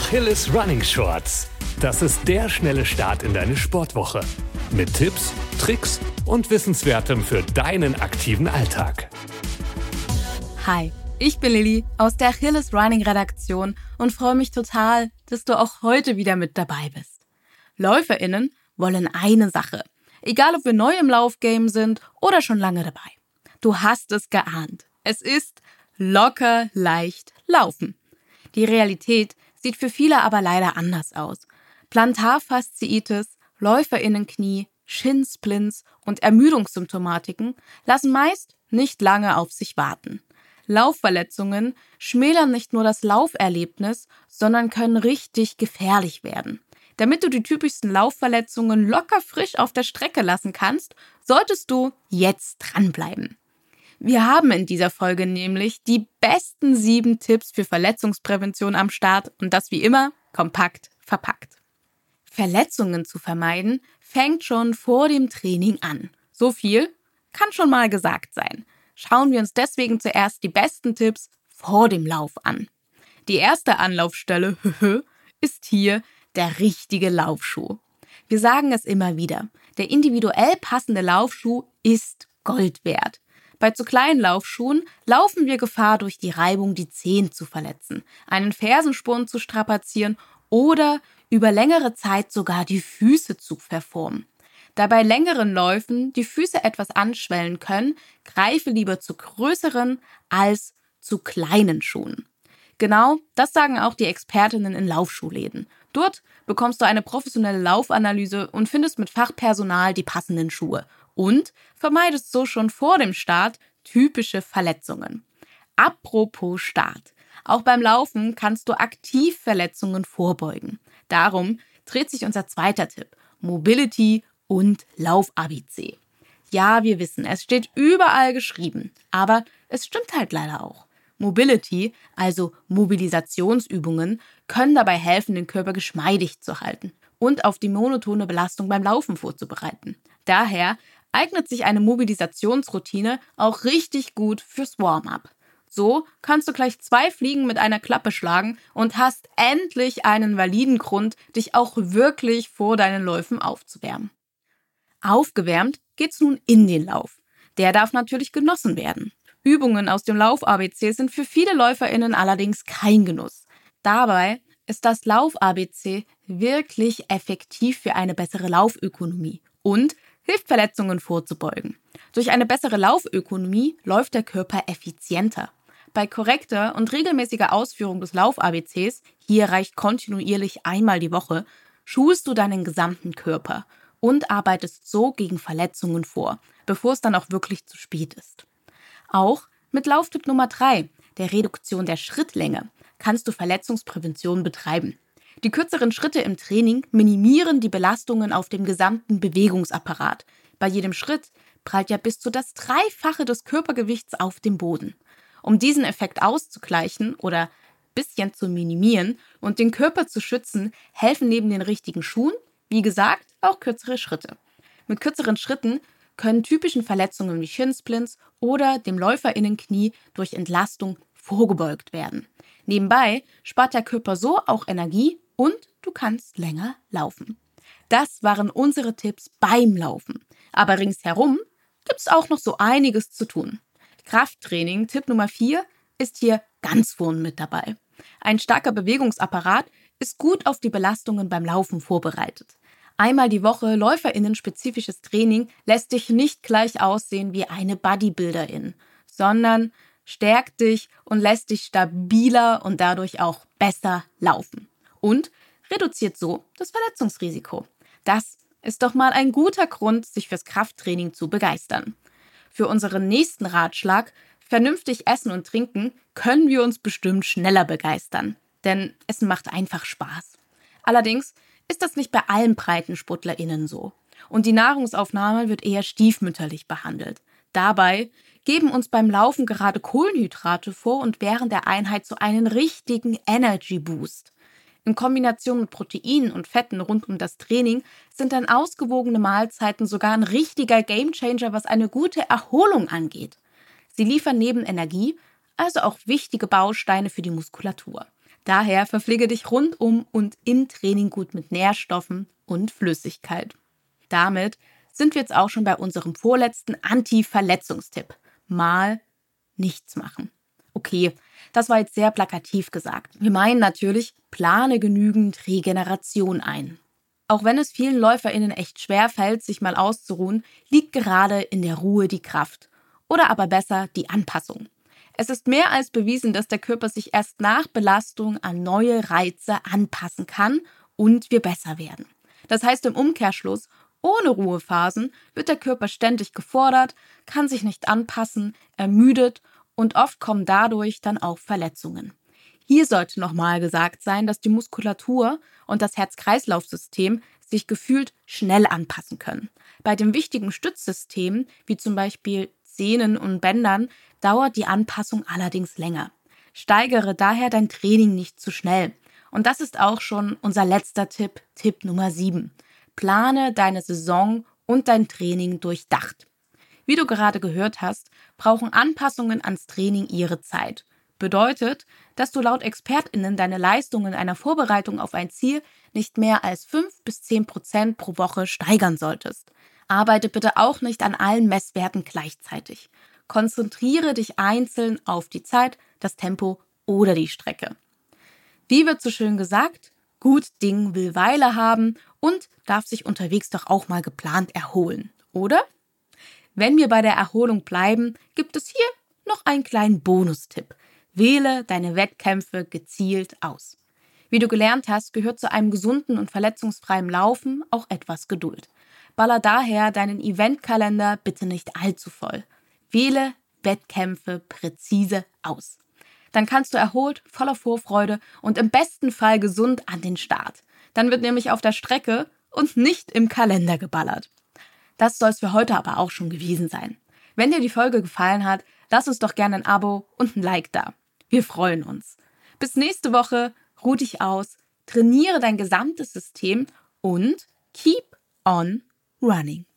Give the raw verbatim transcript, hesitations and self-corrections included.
Achilles Running Shorts. Das ist der schnelle Start in deine Sportwoche. Mit Tipps, Tricks und Wissenswertem für deinen aktiven Alltag. Hi, ich bin Lilly aus der Achilles Running Redaktion und freue mich total, dass du auch heute wieder mit dabei bist. LäuferInnen wollen eine Sache, egal ob wir neu im Laufgame sind oder schon lange dabei. Du hast es geahnt. Es ist locker leicht laufen. Die Realität sieht für viele aber leider anders aus. Plantarfasziitis, LäuferInnenknie, Shinsplints und Ermüdungssymptomatiken lassen meist nicht lange auf sich warten. Laufverletzungen schmälern nicht nur das Lauferlebnis, sondern können richtig gefährlich werden. Damit du die typischsten Laufverletzungen locker frisch auf der Strecke lassen kannst, solltest du jetzt dranbleiben. Wir haben in dieser Folge nämlich die besten sieben Tipps für Verletzungsprävention am Start und das wie immer kompakt verpackt. Verletzungen zu vermeiden fängt schon vor dem Training an. So viel kann schon mal gesagt sein. Schauen wir uns deswegen zuerst die besten Tipps vor dem Lauf an. Die erste Anlaufstelle ist hier der richtige Laufschuh. Wir sagen es immer wieder, der individuell passende Laufschuh ist Gold wert. Bei zu kleinen Laufschuhen laufen wir Gefahr, durch die Reibung die Zehen zu verletzen, einen Fersensporn zu strapazieren oder über längere Zeit sogar die Füße zu verformen. Da bei längeren Läufen die Füße etwas anschwellen können, greife lieber zu größeren als zu kleinen Schuhen. Genau das sagen auch die Expertinnen in Laufschuhläden. Dort bekommst du eine professionelle Laufanalyse und findest mit Fachpersonal die passenden Schuhe. Und vermeidest so schon vor dem Start typische Verletzungen. Apropos Start. Auch beim Laufen kannst du aktiv Verletzungen vorbeugen. Darum dreht sich unser zweiter Tipp: Mobility und Lauf-A B C. Ja, wir wissen, es steht überall geschrieben, aber es stimmt halt leider auch. Mobility, also Mobilisationsübungen, können dabei helfen, den Körper geschmeidig zu halten und auf die monotone Belastung beim Laufen vorzubereiten. Daher eignet sich eine Mobilisationsroutine auch richtig gut fürs Warm-up. So kannst du gleich zwei Fliegen mit einer Klappe schlagen und hast endlich einen validen Grund, dich auch wirklich vor deinen Läufen aufzuwärmen. Aufgewärmt geht's nun in den Lauf. Der darf natürlich genossen werden. Übungen aus dem Lauf-A B C sind für viele LäuferInnen allerdings kein Genuss. Dabei ist das Lauf-A B C wirklich effektiv für eine bessere Laufökonomie und hilft Verletzungen vorzubeugen. Durch eine bessere Laufökonomie läuft der Körper effizienter. Bei korrekter und regelmäßiger Ausführung des Lauf-A B Cs, hier reicht kontinuierlich einmal die Woche, schulst du deinen gesamten Körper und arbeitest so gegen Verletzungen vor, bevor es dann auch wirklich zu spät ist. Auch mit Lauftipp Nummer drei, der Reduktion der Schrittlänge, kannst du Verletzungsprävention betreiben. Die kürzeren Schritte im Training minimieren die Belastungen auf dem gesamten Bewegungsapparat. Bei jedem Schritt prallt ja bis zu das Dreifache des Körpergewichts auf dem Boden. Um diesen Effekt auszugleichen oder ein bisschen zu minimieren und den Körper zu schützen, helfen neben den richtigen Schuhen, wie gesagt, auch kürzere Schritte. Mit kürzeren Schritten können typischen Verletzungen wie Shinsplints oder dem LäuferInnenknie durch Entlastung vorgebeugt werden. Nebenbei spart der Körper so auch Energie und du kannst länger laufen. Das waren unsere Tipps beim Laufen. Aber ringsherum gibt's auch noch so einiges zu tun. Krafttraining, Tipp Nummer vier, ist hier ganz vorn mit dabei. Ein starker Bewegungsapparat ist gut auf die Belastungen beim Laufen vorbereitet. Einmal die Woche LäuferInnen-spezifisches Training lässt dich nicht gleich aussehen wie eine Bodybuilderin, sondern stärkt dich und lässt dich stabiler und dadurch auch besser laufen. Und reduziert so das Verletzungsrisiko. Das ist doch mal ein guter Grund, sich fürs Krafttraining zu begeistern. Für unseren nächsten Ratschlag, vernünftig essen und trinken, können wir uns bestimmt schneller begeistern. Denn Essen macht einfach Spaß. Allerdings ist das nicht bei allen BreitensportlerInnen so. Und die Nahrungsaufnahme wird eher stiefmütterlich behandelt. Dabei geben uns beim Laufen gerade Kohlenhydrate vor und während der Einheit so einen richtigen Energy Boost. In Kombination mit Proteinen und Fetten rund um das Training sind dann ausgewogene Mahlzeiten sogar ein richtiger Gamechanger, was eine gute Erholung angeht. Sie liefern neben Energie also auch wichtige Bausteine für die Muskulatur. Daher verpflege dich rundum und im Training gut mit Nährstoffen und Flüssigkeit. Damit sind wir jetzt auch schon bei unserem vorletzten Anti-Verletzungstipp. Mal nichts machen. Okay, das war jetzt sehr plakativ gesagt. Wir meinen natürlich, plane genügend Regeneration ein. Auch wenn es vielen LäuferInnen echt schwer fällt, sich mal auszuruhen, liegt gerade in der Ruhe die Kraft. Oder aber besser die Anpassung. Es ist mehr als bewiesen, dass der Körper sich erst nach Belastung an neue Reize anpassen kann und wir besser werden. Das heißt im Umkehrschluss, ohne Ruhephasen wird der Körper ständig gefordert, kann sich nicht anpassen, ermüdet und oft kommen dadurch dann auch Verletzungen. Hier sollte nochmal gesagt sein, dass die Muskulatur und das Herz-Kreislauf-System sich gefühlt schnell anpassen können. Bei den wichtigen Stützsystemen, wie zum Beispiel Sehnen und Bändern, dauert die Anpassung allerdings länger. Steigere daher dein Training nicht zu schnell. Und das ist auch schon unser letzter Tipp, Tipp Nummer sieben. Plane deine Saison und dein Training durchdacht. Wie du gerade gehört hast, brauchen Anpassungen ans Training ihre Zeit. Bedeutet, dass du laut ExpertInnen deine Leistung in einer Vorbereitung auf ein Ziel nicht mehr als fünf bis zehn Prozent pro Woche steigern solltest. Arbeite bitte auch nicht an allen Messwerten gleichzeitig. Konzentriere dich einzeln auf die Zeit, das Tempo oder die Strecke. Wie wird so schön gesagt? Gut Ding will Weile haben und darf sich unterwegs doch auch mal geplant erholen, oder? Wenn wir bei der Erholung bleiben, gibt es hier noch einen kleinen Bonustipp. Wähle deine Wettkämpfe gezielt aus. Wie du gelernt hast, gehört zu einem gesunden und verletzungsfreien Laufen auch etwas Geduld. Baller daher deinen Eventkalender bitte nicht allzu voll. Wähle Wettkämpfe präzise aus. Dann kannst du erholt, voller Vorfreude und im besten Fall gesund an den Start. Dann wird nämlich auf der Strecke und nicht im Kalender geballert. Das soll es für heute aber auch schon gewesen sein. Wenn dir die Folge gefallen hat, lass uns doch gerne ein Abo und ein Like da. Wir freuen uns. Bis nächste Woche, ruh dich aus, trainiere dein gesamtes System und keep on running.